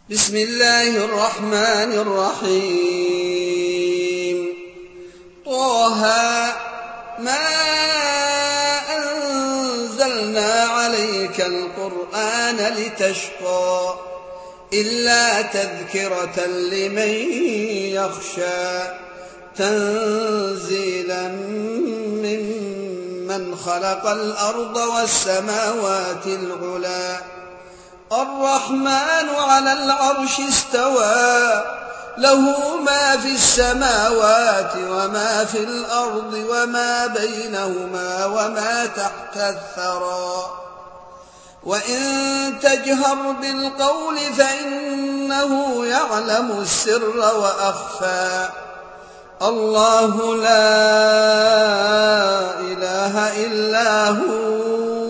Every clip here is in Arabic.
بسم الله الرحمن الرحيم طه ما أنزلنا عليك القرآن لتشقى إلا تذكرة لمن يخشى تنزيلا ممن خلق الأرض والسماوات العلى الرحمن على العرش استوى له ما في السماوات وما في الأرض وما بينهما وما تحت الثرى وإن تجهر بالقول فإنه يعلم السر وأخفى الله لا إله إلا هو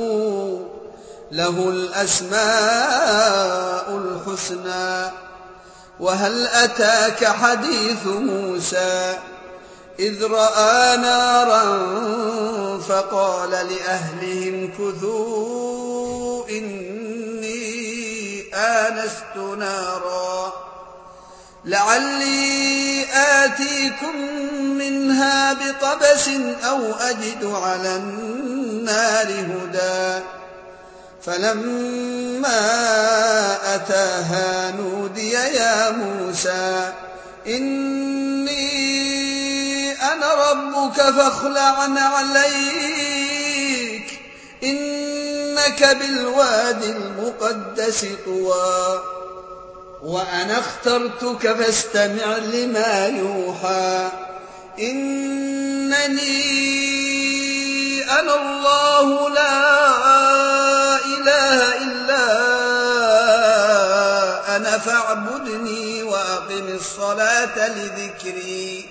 له الأسماء الحسنى وهل أتاك حديث موسى إذ رأى نارا فقال لأهلهم كثوا إني آنست نارا لعلي آتيكم منها بقبس أو أجد على النار هدى فلما أتاها نودي يا موسى إني أنا ربك فاخلع عليك إنك بالوادي المقدس طوى وأنا اخترتك فاستمع لما يوحى إنني أنا الله لا إله إلا أنا فاعبدني وأقم الصلاة لذكري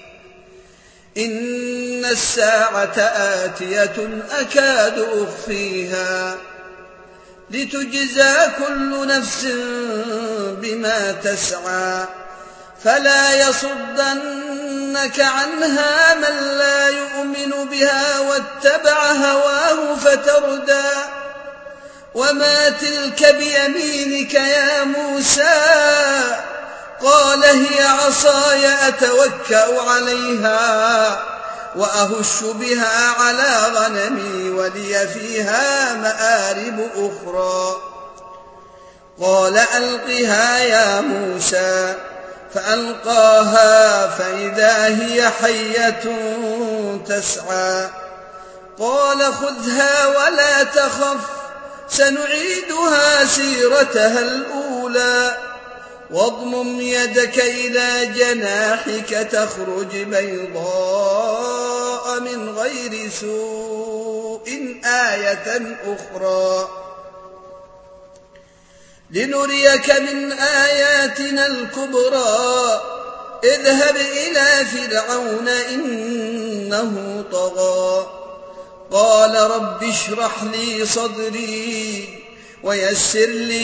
إن الساعة آتية أكاد أخفيها لتجزى كل نفس بما تسعى فلا يصدنك عنها من لا يؤمن بها واتبع هواه فتردى وما تلك بيمينك يا موسى قال هي عصاي أتوكأ عليها وأهش بها على غنمي ولي فيها مآرب أخرى قال ألقها يا موسى فألقاها فإذا هي حية تسعى قال خذها ولا تخف سنعيدها سيرتها الأولى واضمم يدك إلى جناحك تخرج بيضاء من غير سوء آية أخرى لنريك من آياتنا الكبرى اذهب إلى فرعون إنه طغى قال رب اشرح لي صدري ويسر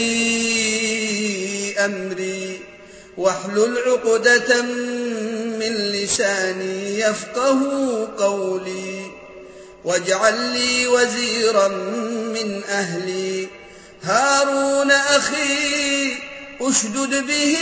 لي أمري واحلل عقدة من لساني يفقه قولي واجعل لي وزيرا من أهلي هارون أخي أشدد به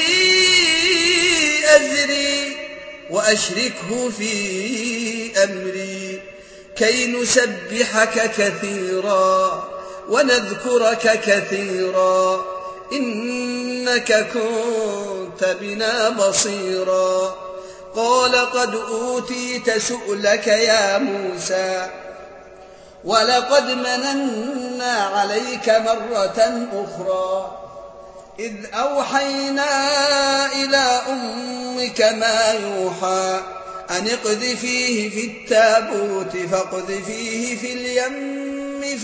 أزري وأشركه في أمري كي نسبحك كثيرا ونذكرك كثيرا إنك كنت بنا بصيرا قال قد أوتيت سؤلك يا موسى ولقد مننا عليك مرة أخرى إذ أوحينا إلى أمك ما يوحى أن اقذفيه في التابوت فاقذفيه في اليم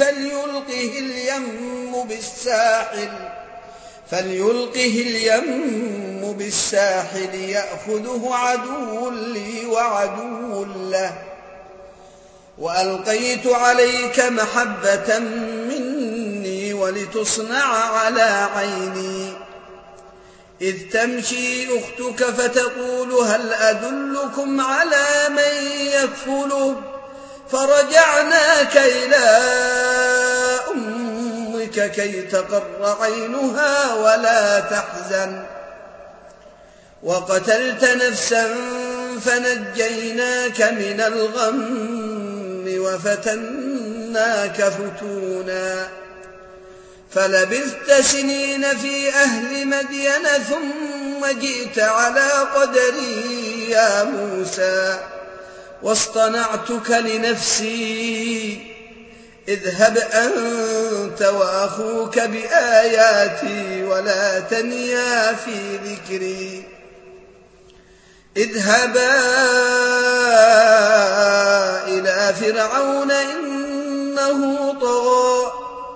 فليلقه اليم بالساحل يأخذه عدو لي وعدو له وألقيت عليك محبة مني ولتصنع على عيني إذ تمشي أختك فتقول هل أدلكم على من يكفله فرجعناك إلى أمك كي تقر عينها ولا تحزن وقتلت نفسا فنجيناك من الغم وفتناك فتونا فلبثت سنين في أهل مدين ثم جئت على قدري يا موسى واصطنعتك لنفسي اذهب أنت وأخوك بآياتي ولا تنيا في ذكري اذهبا إلى فرعون إنه طغى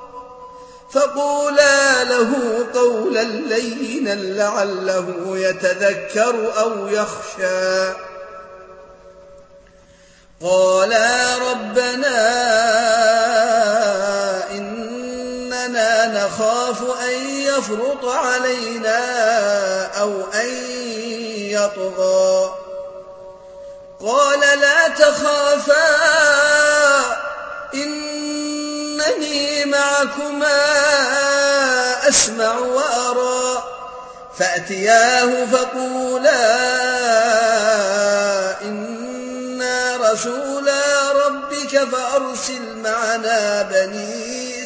فقولا له قولا لينا لعله يتذكر أو يخشى قالا ربنا إننا نخاف أن يفرط علينا أو أن يطغى قال لا تخافا إنني معكما أسمع وأرى فأتياه فقولا إنا رسولا ربك فأرسل معنا بني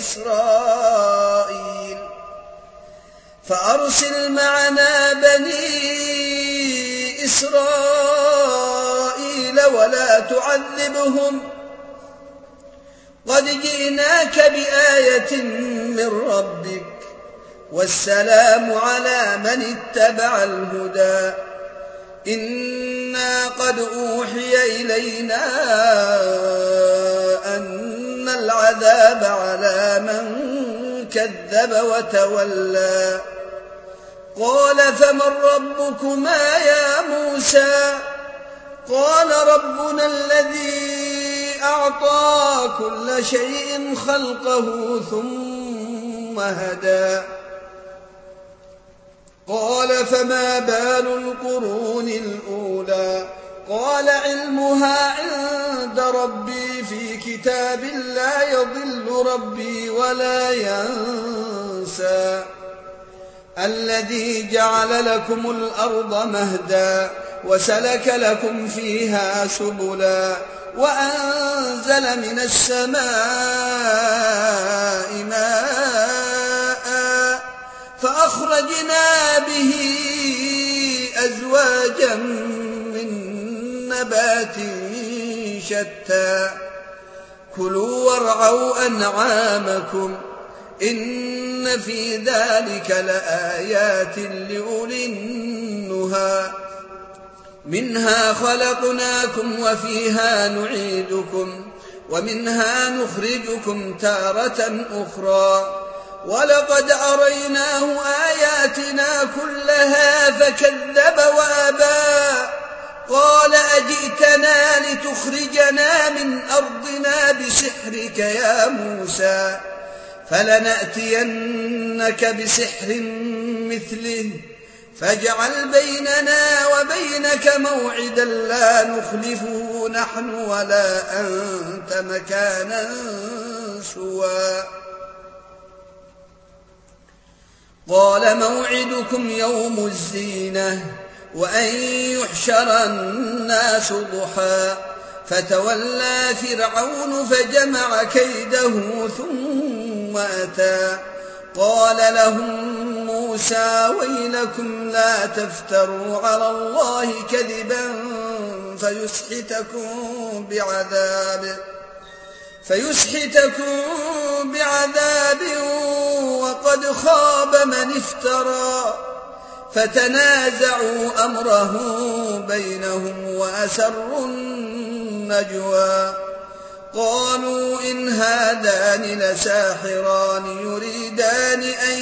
إسرائيل ولا تعذبهم قد جئناك بآية من ربك والسلام على من اتبع الهدى إنا قد أوحي إلينا أن العذاب على من كذب وتولى قال فمن ربكما يا موسى قال ربنا الذي أعطى كل شيء خلقه ثم هدى قال فما بال القرون الأولى قال علمها عند ربي في كتاب لا يضل ربي ولا ينسى الذي جعل لكم الأرض مهدا وسلك لكم فيها سبلا وأنزل من السماء ماء فأخرجنا به أزواجا من نبات شتى كلوا وارعوا أنعامكم إن في ذلك لآيات لأولي النهى منها خلقناكم وفيها نعيدكم ومنها نخرجكم تارة أخرى ولقد أريناه آياتنا كلها فكذب وأبى قال أجئتنا لتخرجنا من أرضنا بسحرك يا موسى فلنأتينك بسحر مثله فاجعل بيننا وبينك موعدا لا نخلفه نحن ولا أنت مكانا سوى قال موعدكم يوم الزينة وأن يحشر الناس ضحى فتولى فرعون فجمع كيده ثم أتى قال لهم موسى ويلكم لا تفتروا على الله كذبا فيسحتكم بعذاب وقد خاب من افترى فتنازعوا أمرهم بينهم وأسروا النجوى قالوا إن هذان لساحران يريدان أن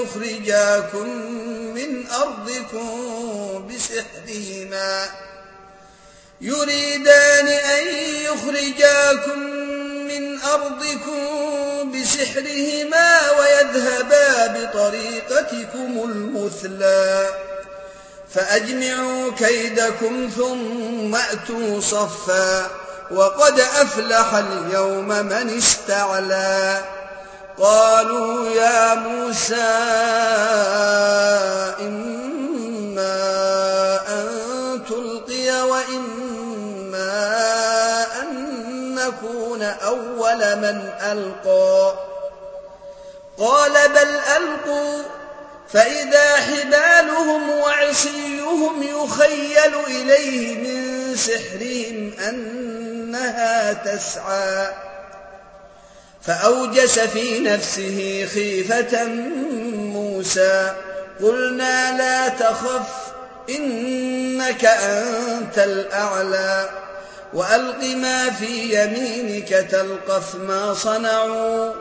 يخرجاكم من أرضكم بسحرهما ويذهبا بطريقتكم المثلى فأجمعوا كيدكم ثم أتوا صفا وقد أفلح اليوم من استعلى قالوا يا موسى إما أول من ألقى قال بل ألقوا فإذا حبالهم وعصيهم يخيل إليه من سحرهم أنها تسعى فأوجس في نفسه خيفة موسى قلنا لا تخف إنك أنت الأعلى وألق ما في يمينك تلقف ما صنعوا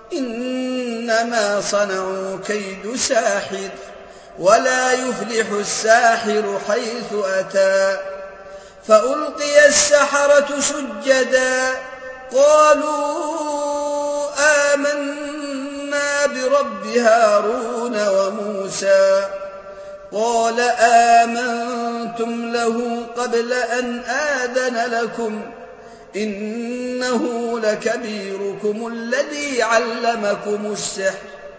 إنما صنعوا كيد ساحر ولا يفلح الساحر حيث أتى فألقي السحرة سجدا قالوا آمنا برب هارون وموسى قال آمنتم له قبل أن آذن لكم إنه لكبيركم الذي علمكم السحر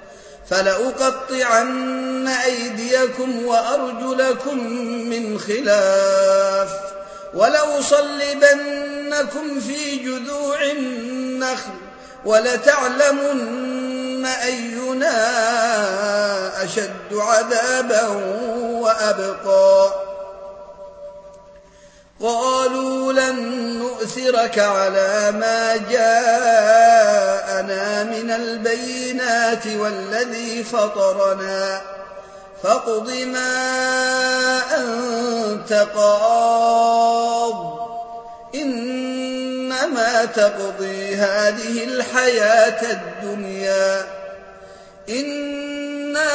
فلأقطعن أيديكم وأرجلكم من خلاف ولأصلبنكم في جذوع النخل ولتعلمن أينا أشد عذابا وأبقى قالوا لن نؤثرك على ما جاءنا من البينات والذي فطرنا فاقض ما أنت قاض إنما تقضي هذه الحياة الدنيا إنا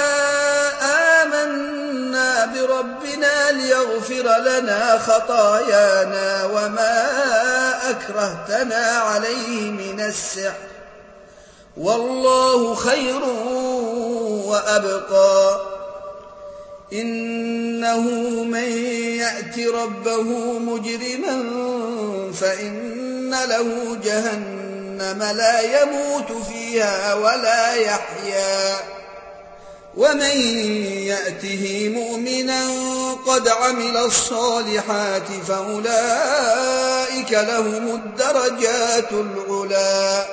آمنا بربنا ليغفر لنا خطايانا وما أكرهتنا عليه من السحر والله خير وأبقى إنه من يأت ربه مجرما فإن له جهنم لا يموت فيها ولا يحيا ومن يأته مؤمنا قد عمل الصالحات فأولئك لهم الدرجات العلى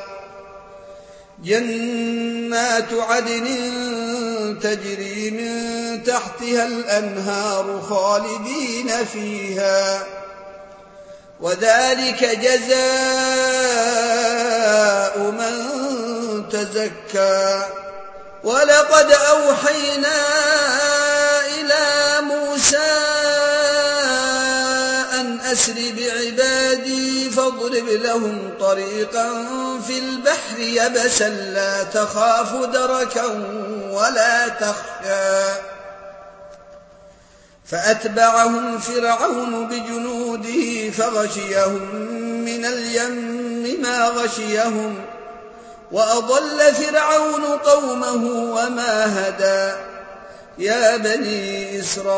جنات عدن تجري من تحتها الأنهار خالدين فيها وذلك جزاء من تزكى ولقد أوحينا إلى موسى أن أسر بعبادي فاضرب لهم طريقا في البحر يبسا لا تخاف دركا ولا تخشى فأتبعهم فرعون بجنوده فغشيهم من اليم ما غشيهم وأضل فرعون قومه وما هدى يا بني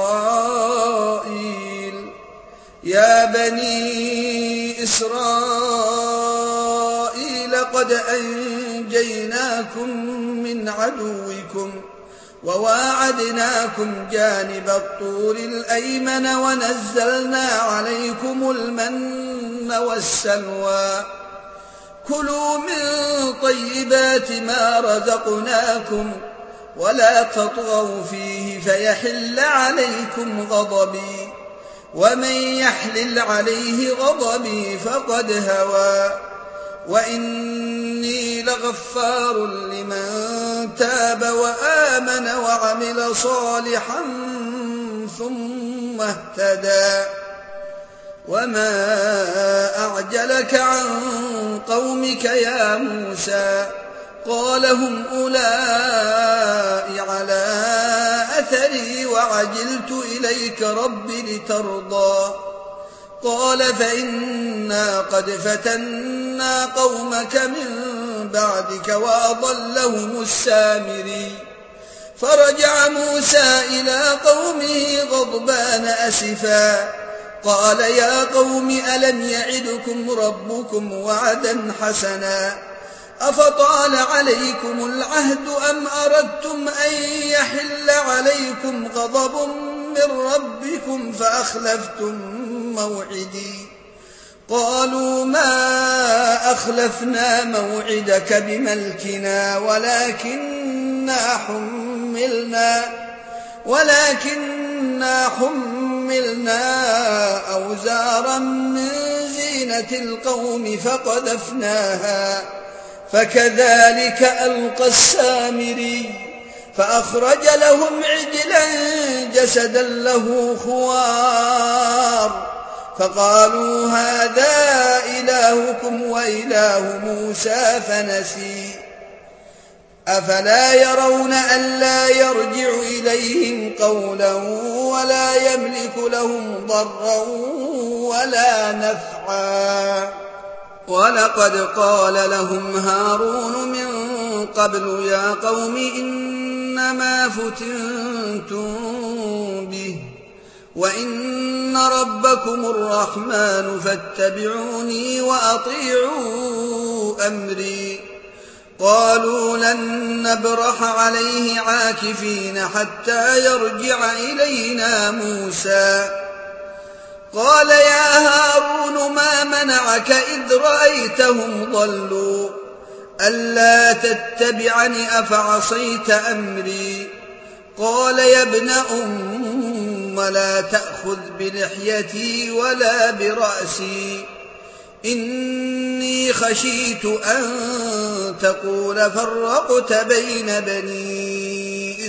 إسرائيل قد أنجيناكم من عدوكم وواعدناكم جانب الطور الأيمن ونزلنا عليكم المن والسلوى كلوا من طيبات ما رزقناكم ولا تطغوا فيه فيحل عليكم غضبي ومن يحلل عليه غضبي فقد هوى وإني لغفار لمن تاب وآمن وعمل صالحا ثم اهتدى وما أعجلك عن قومك يا موسى قال هم أولئك على أثري وعجلت إليك رب لترضى قال فإنا قد فتنا قومك من بعدك وأضلهم السامري فرجع موسى إلى قومه غضبان أسفا قال يا قوم ألم يعدكم ربكم وعدا حسنا أفطال عليكم العهد أم أردتم أن يحل عليكم غضب من ربكم فأخلفتم موعدي قالوا ما أخلفنا موعدك بملكنا ولكننا حملنا أوزارا من زينة القوم فقذفناها فكذلك ألقى السامري فأخرج لهم عجلا جسدا له خوار فقالوا هذا إلهكم وإله موسى فنسي أفلا يرون ألا يرجع إليهم قولا ولا يملك لهم ضرا ولا نفعا ولقد قال لهم هارون من قبل يا قوم إنما فتنتم به وإن ربكم الرحمن فاتبعوني وأطيعوا أمري قالوا لن نبرح عليه عاكفين حتى يرجع إلينا موسى قال يا هارون ما منعك إذ رأيتهم ضلوا ألا تتبعني أفعصيت أمري قال يا ابن أم لا تأخذ بلحيتي ولا برأسي إني خشيت أن تقول فرقت بين بني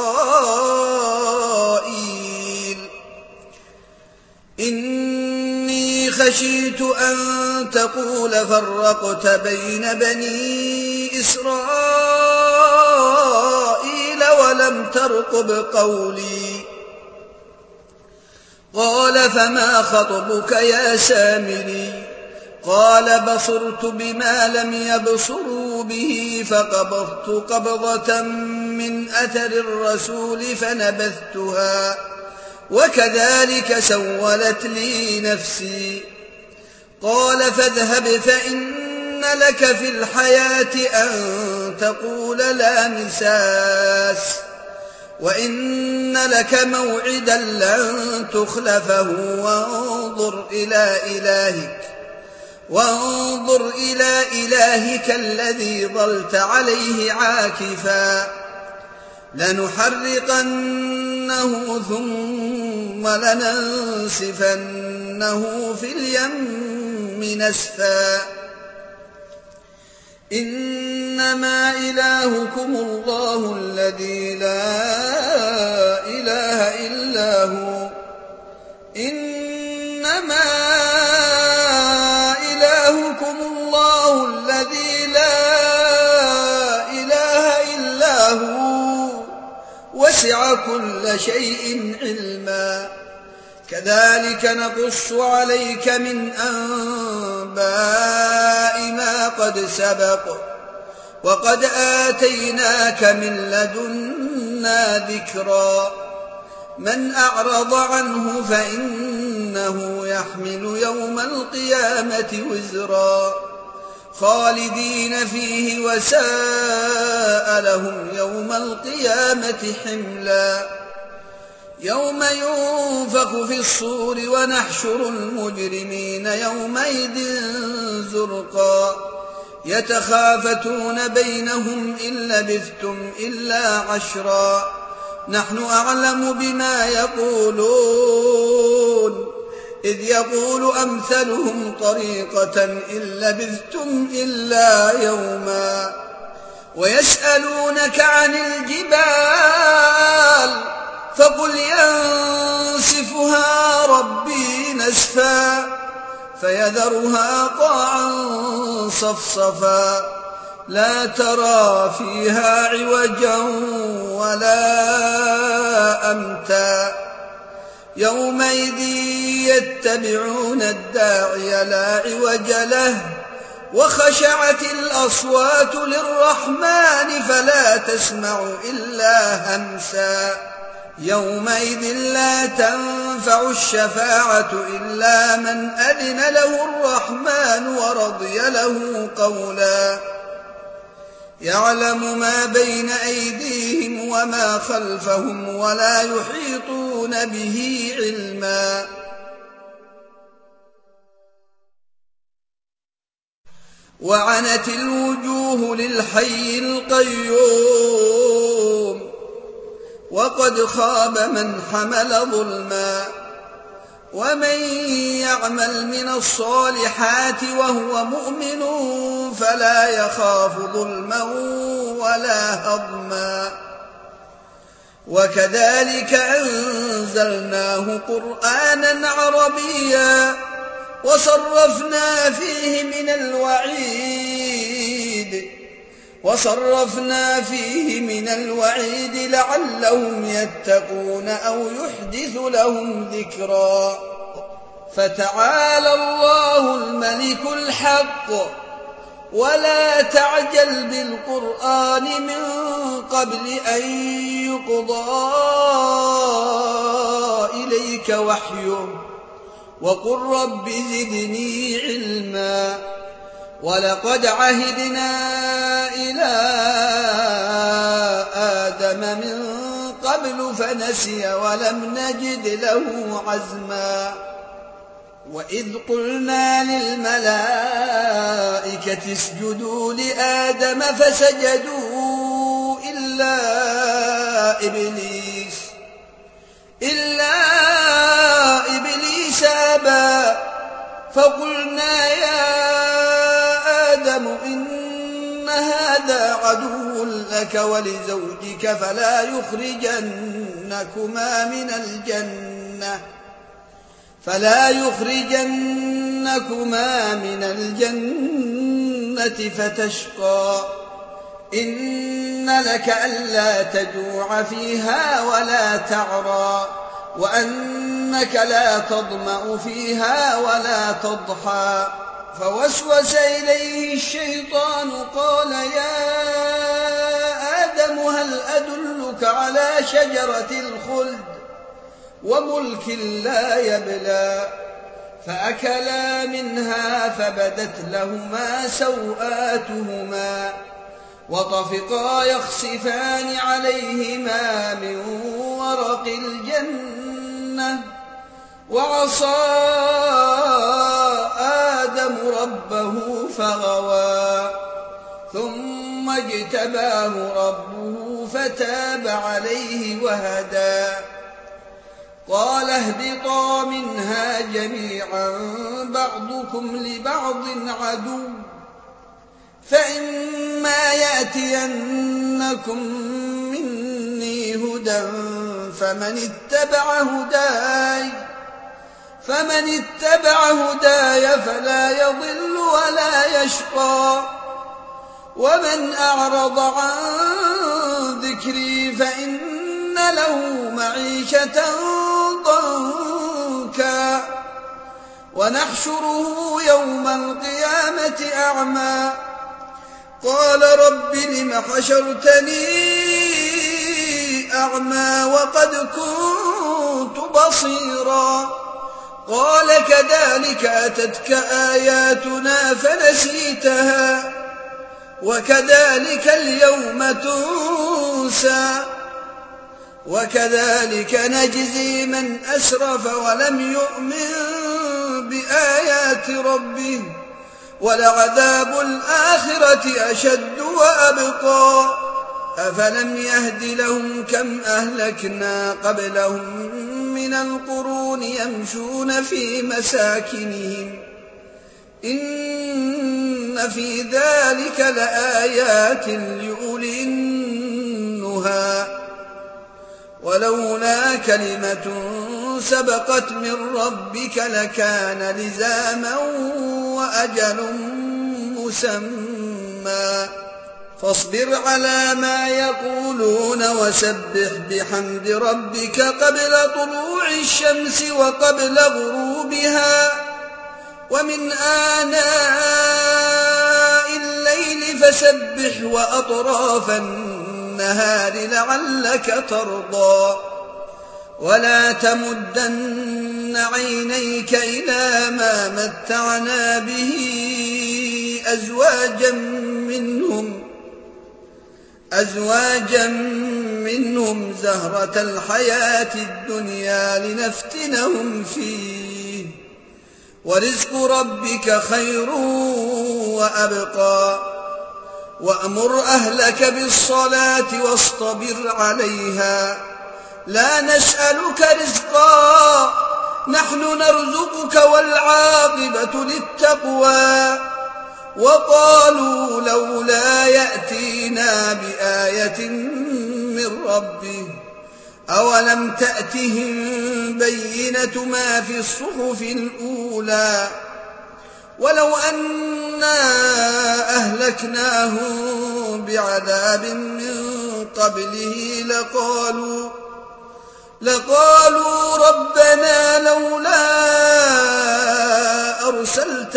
إسرائيل ولم ترقب قولي قال فما خطبك يا سامري قال بصرت بما لم يبصروا به فقبضت قبضة من أثر الرسول فنبذتها وكذلك سولت لي نفسي قال فاذهب فإن لك في الحياة أن تقول لا مساس وإن لك موعدا لن تخلفه وانظر إلى إلهك الذي ظلت عليه عاكفا لنحرقنه ثم لننسفنه في اليم نسفا إنما إلهكم الله الذي لا إله إلا هو وسع كل شيء علما كذلك نقص عليك من أنباء ما قد سبق وقد آتيناك من لدنا ذكرا من أعرض عنه فإنه يحمل يوم القيامة وزرا خالدين فيه وساء لهم يوم القيامة حملا يوم ينفخ في الصور ونحشر المجرمين يومئذ زرقا يتخافتون بينهم إن لبثتم إلا عشرا نحن أعلم بما يقولون إذ يقول أمثلهم طريقة إن لبثتم إلا يوما ويسألونك عن الجبال فقل ينسفها ربي نسفا فيذرها قاعا صفصفا لا ترى فيها عوجا ولا أمتا يومئذ يتبعون الداعي لا عوج له وخشعت الأصوات للرحمن فلا تسمع إلا همسا يومئذ لا تنفع الشفاعة إلا من أذن له الرحمن ورضي له قولا يعلم ما بين أيديهم وما خلفهم ولا يحيطون به علما وعنت الوجوه للحي القيوم وقد خاب من حمل ظلما ومن يعمل من الصالحات وهو مؤمن فلا يخاف ظلما ولا هضما وكذلك أنزلناه قرآنا عربيا وصرفنا فيه من الوعيد لعلهم يتقون أو يحدث لهم ذكرا فتعالى الله الملك الحق ولا تعجل بالقرآن من قبل أن يقضى إليك وحيه وقل رب زدني علما ولقد عهدنا إلى آدم من قبل فنسي ولم نجد له عزما وإذ قلنا للملائكة اسجدوا لآدم فسجدوا إلا إبليس أبى فقلنا يا آدم إن هذا عدو لك ولزوجك فلا يخرجنكما من الجنة فتشقى إن لك ألا تجوع فيها ولا تعرى وأنك لا تظمأ فيها ولا تضحى فوسوس إليه الشيطان قال يا آدم هل أدلك على شجرة الخلد وملك لا يبلى فأكلا منها فبدت لهما سوآتهما وطفقا يخصفان عليهما من ورق الجنة وعصى آدم ربه فغوى ثم اجتباه ربه فتاب عليه وهدى قال اهبطا منها جميعا بعضكم لبعض عدو فإما يأتينكم مني هدى فمن اتبع هداي فلا يضل ولا يشقى ومن أعرض عن ذكري فإن له معيشة ضنكا ونحشره يوم القيامة أعمى قال رب لم حشرتني أعمى وقد كنت بصيرا قال كذلك أتتك آياتنا فنسيتها وكذلك اليوم تنسى وكذلك نجزي من أسرف ولم يؤمن بآيات ربه ولعذاب الآخرة أشد وأبقى أفلم يهد لهم كم أهلكنا قبلهم من القرون يمشون في مساكنهم إن في ذلك لآيات لأولي النهى ولولا كلمة سبقت من ربك لكان لزاما وأجل مسمى فاصبر على ما يقولون وسبح بحمد ربك قبل طلوع الشمس وقبل غروبها ومن آناء الليل فسبح وأطراف النهار لعلك ترضى ولا تمدن عينيك إلى ما متعنا به أزواجا منهم زهرة الحياة الدنيا لنفتنهم فيه ورزق ربك خير وأبقى وأمر أهلك بالصلاة واصطبر عليها لا نسألك رزقا نحن نرزقك والعاقبة للتقوى وقالوا لولا يأتينا بآية من ربه أولم تأتهم بينة ما في الصحف الأولى ولو أنا أهلكناهم بعذاب من قبله لقالوا ربنا لولا أرسلت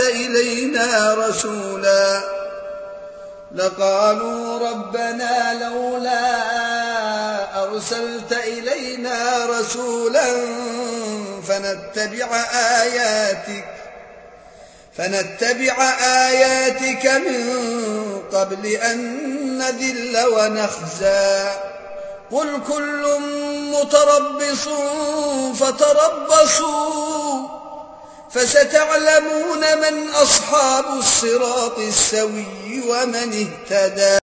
إلينا رسولا فنتبع آياتك من قبل أن نذل ونخزى قل كل متربص فتربصوا فستعلمون من أصحاب الصراط السوي ومن اهتدى.